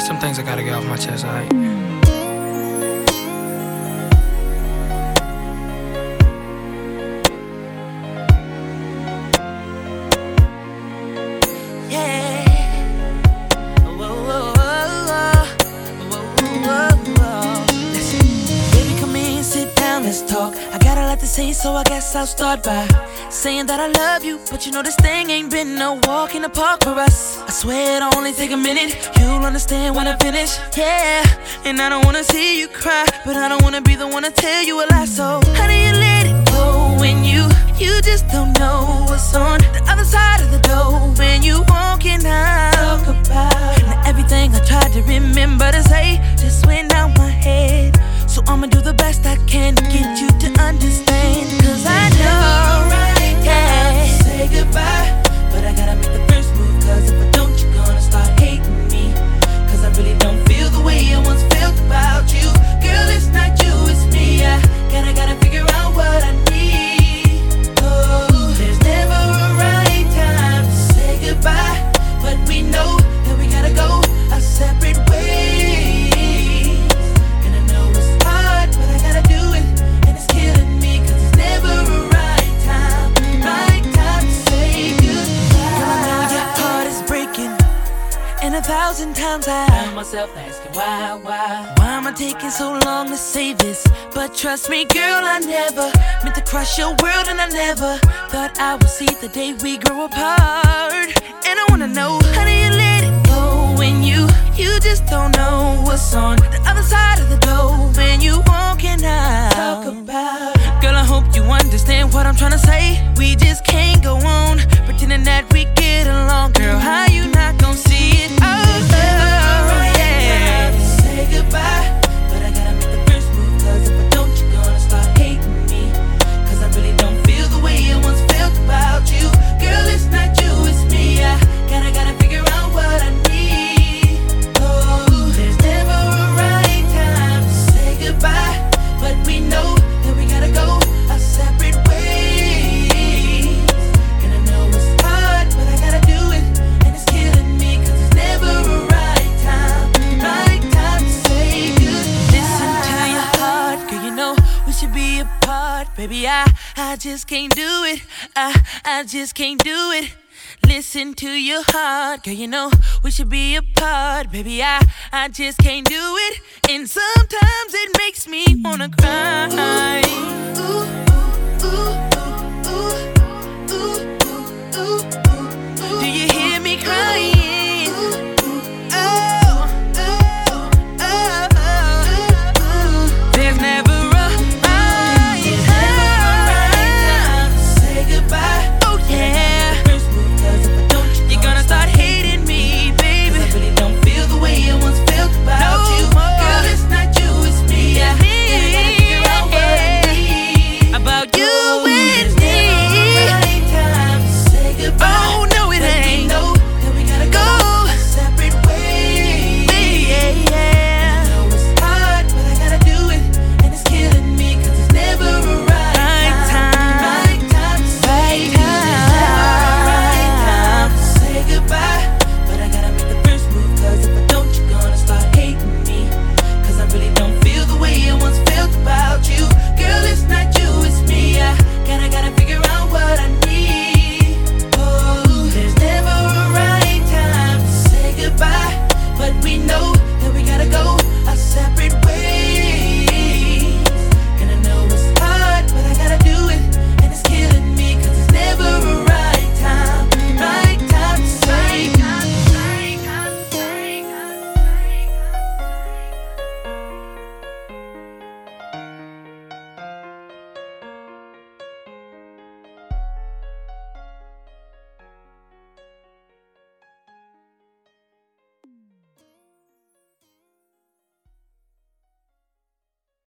Some things I gotta get off my chest, alright? Talk. I got a lot to say, so I guess I'll start by saying that I love you, but you know this thing ain't been no walk in the park for us. I swear it'll only take a minute, you'll understand when I finish. Yeah, and I don't wanna see you cry, but I don't wanna be the one to tell you a lie. So how do you let it go when you just don't know what's on the other side of the door when you walking out? Talk about now everything I tried to remember to say just went out my head. So I'ma do the best I can to get you to understand. Cause I know, yeah, say goodbye, but I gotta make the first move. Cause if I don't, you're gonna start hating me. Cause I really don't feel the way I once felt about you. Girl, it's not you, it's me. I gotta figure out what I need. Oh, there's never a right time to say goodbye, but we know that we gotta go our separate ways. And 1,000 times I found myself asking why am I taking so long to say this? But trust me, girl, I never meant to crush your world, and I never thought I would see the day we grow apart. And I wanna know, how do you let it go when you just don't know what's on the other side of the door when you walking out? Talk about, girl, I hope you understand what I'm trying to say. We just can't go on pretending that we get along. Girl, how you not gonna see it? Goodbye, but I gotta make the first move. Cause if I don't, you're gonna start hating me. Cause I really don't feel the way I once felt about you. Girl, it's not you, it's me. I gotta figure out what I need. Oh, there's never a right time to say goodbye, but we know that we gotta go our separate ways. And I know it's hard, but I gotta do it, and it's killing me. Cause it's never a right time to say good. Listen to your heart, girl, you know we should be apart. Baby, I just can't do it. I just can't do it. Listen to your heart, girl, you know we should be apart. Baby, I just can't do it. And sometimes it makes me wanna cry. Ooh, ooh, ooh, ooh, ooh, ooh, ooh, ooh. Do you hear me crying?